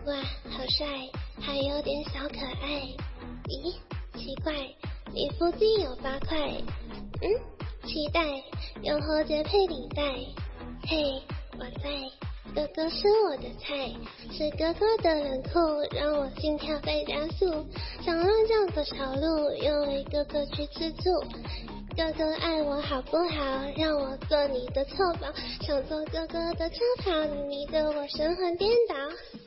哇，好帅，还有点小可爱。咦，奇怪，你附近有8块。期待，用喉结配领带。嘿，我在，哥哥是我的菜，是哥哥的冷酷，让我心跳在加速，想让这样的小路，因为哥哥去吃醋。哥哥爱我好不好？让我做你的错宝，想做哥哥的车跑，你的我神魂颠倒。